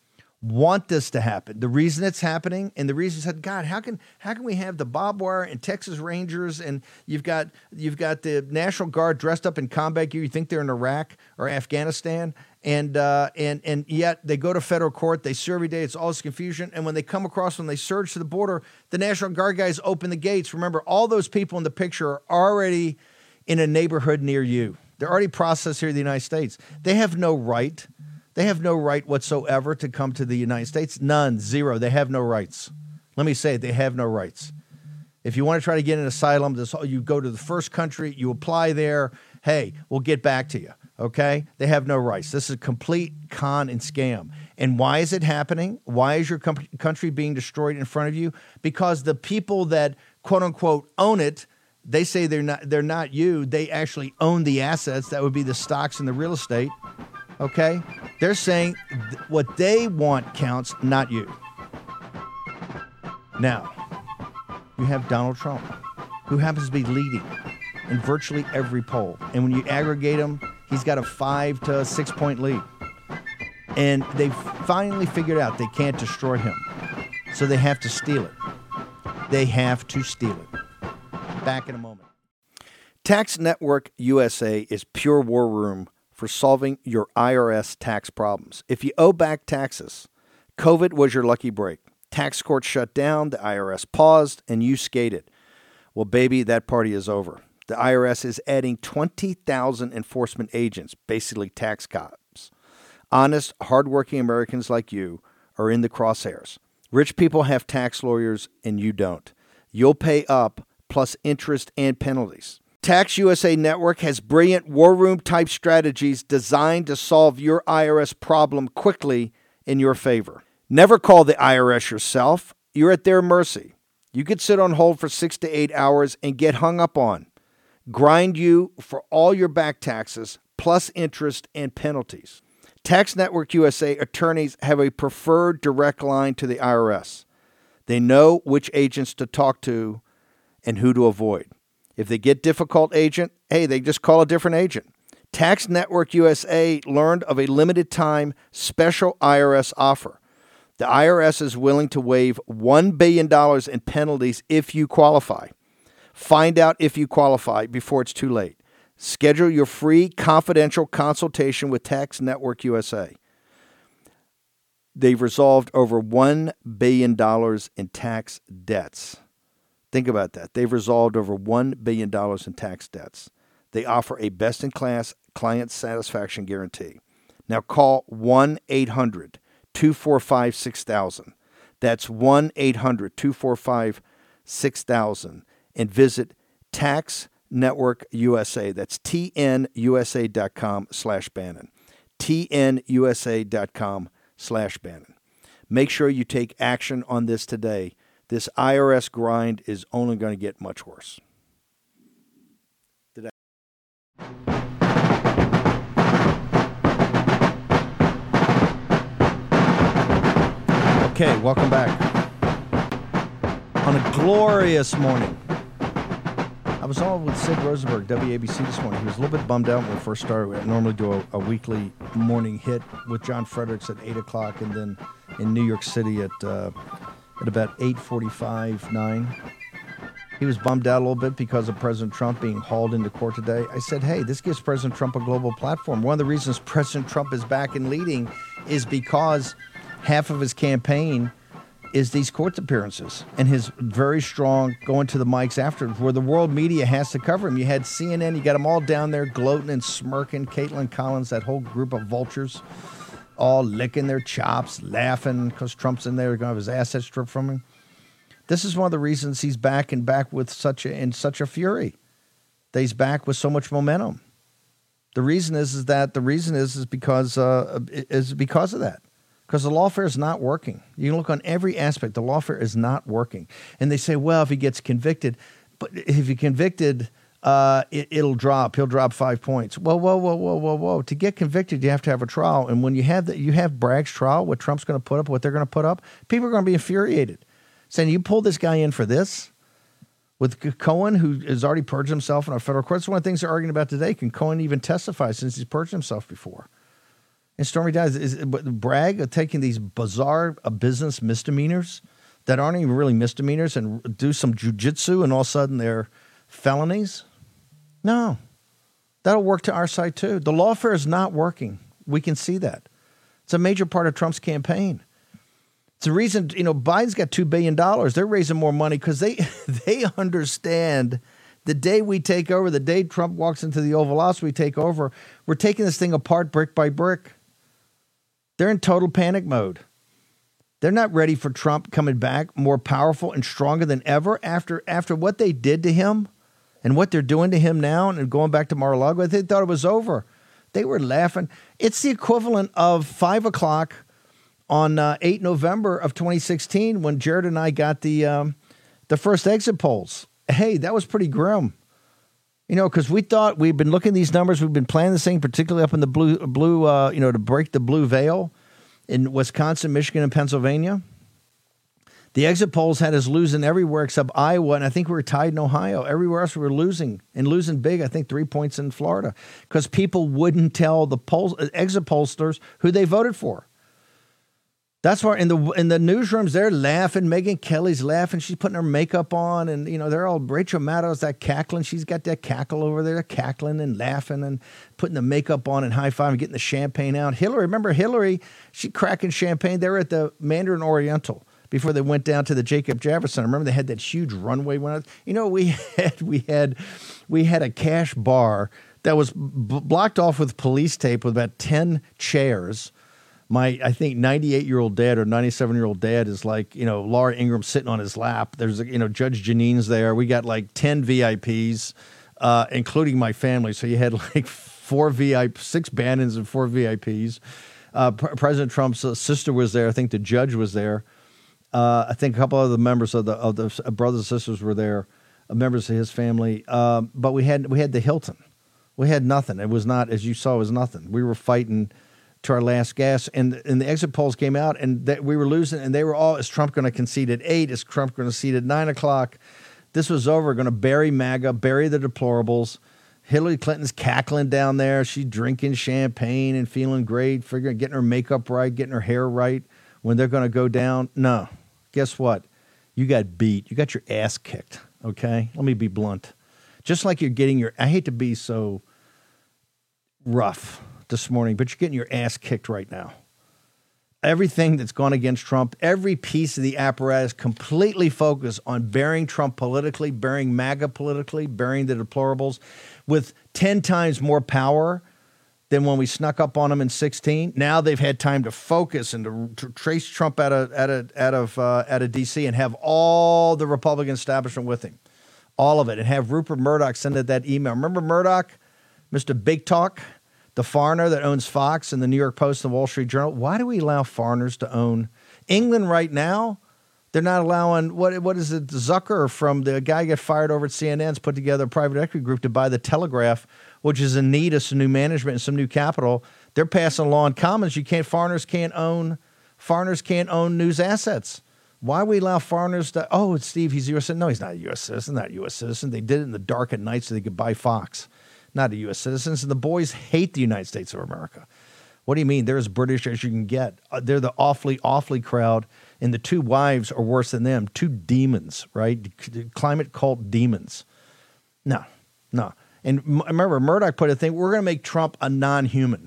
want this to happen. The reason it's happening, and the reason said, God, how can how can we have the barbed wire and Texas Rangers, and you've got you've got the National Guard dressed up in combat gear? You think they're in Iraq or Afghanistan, and uh, and and yet they go to federal court. They sue every day. It's all this confusion. And when they come across, when they surge to the border, the National Guard guys open the gates. Remember, all those people in the picture are already in a neighborhood near you. They're already processed here in the United States. They have no right. They have no right whatsoever to come to the United States. None. Zero. They have no rights. Let me say it. They have no rights. If you want to try to get an asylum, this, you go to the first country, you apply there. Hey, we'll get back to you. Okay? They have no rights. This is a complete con and scam. And why is it happening? Why is your com- country being destroyed in front of you? Because the people that, quote unquote, own it, they say they're not, they're not you. They actually own the assets. That would be the stocks and the real estate. Okay? They're saying th- what they want counts, not you. Now, you have Donald Trump, who happens to be leading in virtually every poll. And when you aggregate him, he's got a five to six point lead. And they've finally figured out they can't destroy him. So they have to steal it. They have to steal it. Back in a moment. Tax Network U S A is pure war room for solving your I R S tax problems. If you owe back taxes, COVID was your lucky break. Tax court shut down, the I R S paused, and you skated. Well, baby, that party is over. The I R S is adding twenty thousand enforcement agents, basically tax cops. Honest, hardworking Americans like you are in the crosshairs. Rich people have tax lawyers, and you don't. You'll pay up, plus interest and penalties. Tax U S A Network has brilliant war room type strategies designed to solve your I R S problem quickly in your favor. Never call the I R S yourself. You're at their mercy. You could sit on hold for six to eight hours and get hung up on. Grind you for all your back taxes, plus interest and penalties. Tax Network U S A attorneys have a preferred direct line to the I R S. They know which agents to talk to and who to avoid. If they get difficult agent, hey, they just call a different agent. Tax Network U S A learned of a limited time special I R S offer. The I R S is willing to waive one billion dollars in penalties if you qualify. Find out if you qualify before it's too late. Schedule your free confidential consultation with Tax Network U S A. They've resolved over one billion dollars in tax debts. Think about that. They've resolved over one billion dollars in tax debts. They offer a best-in-class client satisfaction guarantee. Now call one eight hundred two four five six thousand. That's one eight hundred two four five six thousand. And visit Tax Network U S A. That's T N U S A dot com slash Bannon. T N U S A dot com slash Bannon. Make sure you take action on this today. This I R S grind is only going to get much worse. Did I- Okay, welcome back. On a glorious morning. I was on with Sid Rosenberg, W A B C, this morning. He was a little bit bummed out when we first started. We normally do a, a weekly morning hit with John Fredericks at eight o'clock, and then in New York City at uh, at about eight forty-five, nine. He was bummed out a little bit because of President Trump being hauled into court today. I said, hey, this gives President Trump a global platform. One of the reasons President Trump is back and leading is because half of his campaign is these court appearances and his very strong going to the mics after, where the world media has to cover him. You had C N N, you got them all down there gloating and smirking. Caitlin Collins, that whole group of vultures, all licking their chops, laughing because Trump's in there, going to have his assets stripped from him. This is one of the reasons he's back and back with such a, in such a fury. That he's back with so much momentum. The reason is, is that the reason is is because uh, is because of that. Because the lawfare is not working. You can look on every aspect. The lawfare is not working. And they say, well, if he gets convicted, but if he convicted, uh, it, it'll drop. He'll drop five points. Whoa, whoa, whoa, whoa, whoa, whoa. To get convicted, you have to have a trial. And when you have that, you have Bragg's trial, what Trump's going to put up, what they're going to put up, people are going to be infuriated. Saying, you pull this guy in for this? With Cohen, who has already purged himself in our federal court. It's one of the things they're arguing about today. Can Cohen even testify since he's purged himself before? And Stormy Daniels is Bragg taking these bizarre uh, business misdemeanors that aren't even really misdemeanors and do some jujitsu, and all of a sudden they're felonies? No. That'll work to our side too. The lawfare is not working. We can see that. It's a major part of Trump's campaign. It's the reason, you know, Biden's got two billion dollars. They're raising more money because they, they understand the day we take over, the day Trump walks into the Oval Office, we take over, we're taking this thing apart brick by brick. They're in total panic mode. They're not ready for Trump coming back more powerful and stronger than ever after after what they did to him and what they're doing to him now and going back to Mar-a-Lago. They thought it was over. They were laughing. It's the equivalent of five o'clock on uh, the eighth of November of twenty sixteen when Jared and I got the um, the first exit polls. Hey, that was pretty grim. You know, because we thought we've been looking at these numbers. We've been planning this thing, particularly up in the blue, blue, uh, you know, to break the blue veil in Wisconsin, Michigan, and Pennsylvania. The exit polls had us losing everywhere except Iowa, and I think we were tied in Ohio. Everywhere else we were losing, and losing big, I think three points in Florida, because people wouldn't tell the polls, exit pollsters who they voted for. That's why in the in the newsrooms, they're laughing. Megyn Kelly's laughing. She's putting her makeup on, and you know they're all Rachel Maddow's that cackling. She's got that cackle over there, cackling and laughing and putting the makeup on and high five and getting the champagne out. Hillary, remember Hillary? She cracking champagne. They were at the Mandarin Oriental before they went down to the Jacob Javits Center. Remember they had that huge runway. When you know we had we had we had a cash bar that was b- blocked off with police tape with about ten chairs. My, I think, ninety-eight-year-old dad or ninety-seven-year-old dad is like, you know, Laura Ingraham sitting on his lap. There's, you know, Judge Janine's there. We got like ten V I Ps, uh, including my family. So you had like four V I P, six Bannons and four V I Ps. Uh, P- President Trump's uh, sister was there. I think the judge was there. Uh, I think a couple of the members of the of the brothers and sisters were there, uh, members of his family. Uh, but we had we had the Hilton. We had nothing. It was not, as you saw, it was nothing. We were fighting to our last gas, and and the exit polls came out, and that we were losing, and they were all, is Trump going to concede at eight? Is Trump going to concede at nine o'clock? This was over. Going to bury MAGA, bury the deplorables. Hillary Clinton's cackling down there. She's drinking champagne and feeling great, figuring getting her makeup right, getting her hair right. When they're going to go down, no. Guess what? You got beat. You got your ass kicked. Okay, let me be blunt. Just like you're getting your, I hate to be so rough this morning, but you're getting your ass kicked right now. Everything that's gone against Trump, every piece of the apparatus completely focused on burying Trump politically, burying MAGA politically, burying the deplorables with ten times more power than when we snuck up on them in sixteen. Now they've had time to focus and to, to trace Trump out of, out of, out of, uh, out of D C and have all the Republican establishment with him. all of it, and have Rupert Murdoch send it that email. Remember Murdoch, Mister Big Talk, the foreigner that owns Fox and the New York Post and the Wall Street Journal? Why do we allow foreigners to own England right now? They're not allowing, what what is it, Zucker from the guy got fired over at C N N's put together a private equity group to buy the Telegraph, which is in need of some new management and some new capital. They're passing a law in Commons. You can't, foreigners can't own, foreigners can't own news assets. Why we allow foreigners to, oh, it's Steve, he's a U S citizen. No, he's not a U S citizen, not a U S citizen. They did it in the dark at night so they could buy Fox. Not a U S citizen. And the boys hate the United States of America. What do you mean? They're as British as you can get. Uh, they're the awfully, awfully crowd. And the two wives are worse than them. Two demons, right? Climate cult demons. No, no. And m- remember, Murdoch put a thing, we're going to make Trump a non-human.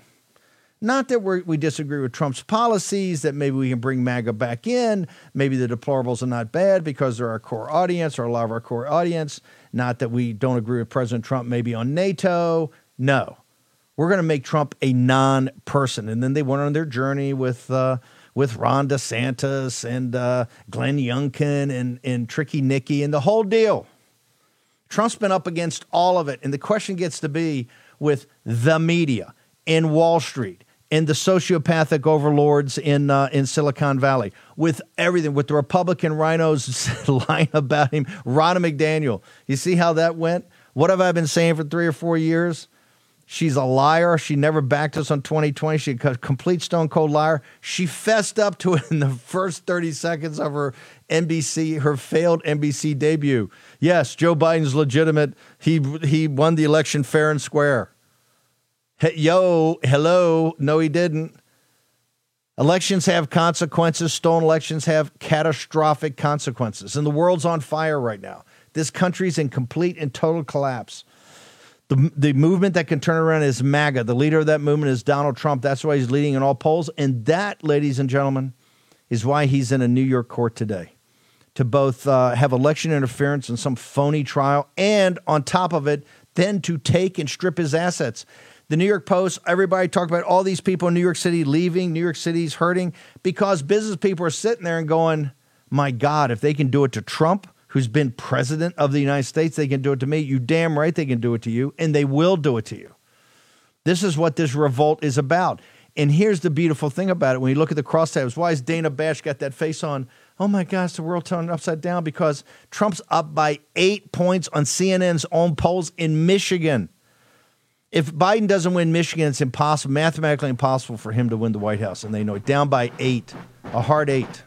Not that we're, we disagree with Trump's policies, that maybe we can bring MAGA back in. Maybe the deplorables are not bad because they're our core audience or a lot of our core audience. Not that we don't agree with President Trump maybe on NATO. No. We're going to make Trump a non-person. And then they went on their journey with uh, with Ron DeSantis and uh, Glenn Youngkin and, and Tricky Nicky and the whole deal. Trump's been up against all of it. And the question gets to be with the media and Wall Street and the sociopathic overlords in uh, in Silicon Valley, with everything, with the Republican rhinos lying about him, Ronna McDaniel. You see how that went? What have I been saying for three or four years? She's a liar. She never backed us on twenty twenty. She's a complete stone cold liar. She fessed up to it in the first thirty seconds of her N B C, her failed N B C debut. Yes, Joe Biden's legitimate. He he won the election fair and square. Hey, yo, hello. No, he didn't. Elections have consequences. Stolen elections have catastrophic consequences. And the world's on fire right now. This country's in complete and total collapse. The, the movement that can turn around is MAGA. The leader of that movement is Donald Trump. That's why he's leading in all polls. And that, ladies and gentlemen, is why he's in a New York court today, to both uh, have election interference in some phony trial and, on top of it, then to take and strip his assets. The New York Post, everybody talked about all these people in New York City leaving, New York City's hurting, because business people are sitting there and going, my God, if they can do it to Trump, who's been president of the United States, they can do it to me. You damn right they can do it to you, and they will do it to you. This is what this revolt is about. And here's the beautiful thing about it. When you look at the crosstabs, why has Dana Bash got that face on? Oh, my gosh, the world turned upside down because Trump's up by eight points on C N N's own polls in Michigan. If Biden doesn't win Michigan, it's impossible, mathematically impossible for him to win the White House, and they know it. Down by eight, a hard eight.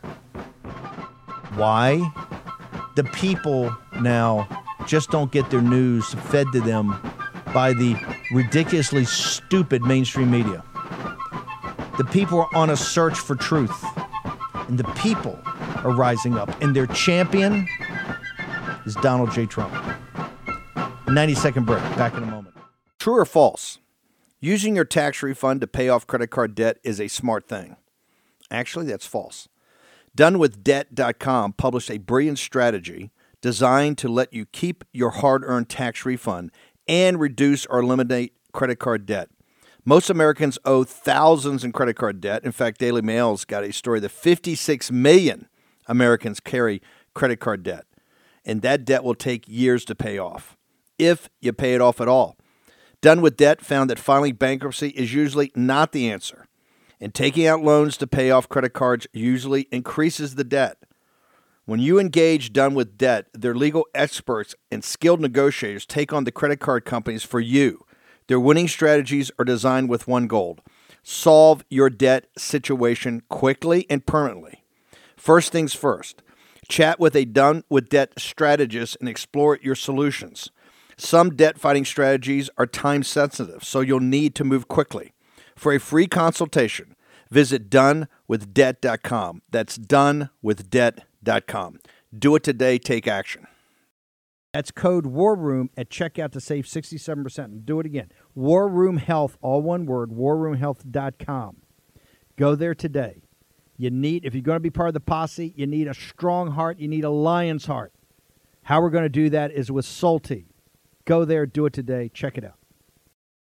Why? The people now just don't get their news fed to them by the ridiculously stupid mainstream media. The people are on a search for truth, and the people are rising up, and their champion is Donald J. Trump. ninety-second break. Back in a moment. True or false? Using your tax refund to pay off credit card debt is a smart thing. Actually, that's false. done with debt dot com published a brilliant strategy designed to let you keep your hard-earned tax refund and reduce or eliminate credit card debt. Most Americans owe thousands in credit card debt. In fact, Daily Mail's got a story that fifty-six million Americans carry credit card debt, and that debt will take years to pay off, if you pay it off at all. Done with Debt found that filing bankruptcy is usually not the answer, and taking out loans to pay off credit cards usually increases the debt. When you engage Done with Debt, their legal experts and skilled negotiators take on the credit card companies for you. Their winning strategies are designed with one goal: solve your debt situation quickly and permanently. First things first, chat with a Done with Debt strategist and explore your solutions. Some debt-fighting strategies are time-sensitive, so you'll need to move quickly. For a free consultation, visit done with debt dot com. That's done with debt dot com. Do it today. Take action. That's code War Room at checkout to save sixty-seven percent. Do it again. War Room Health, all one word, war room health dot com. Go there today. You need, if you're going to be part of the posse, you need a strong heart. You need a lion's heart. How we're going to do that is with Salty. Go there, do it today. Check it out.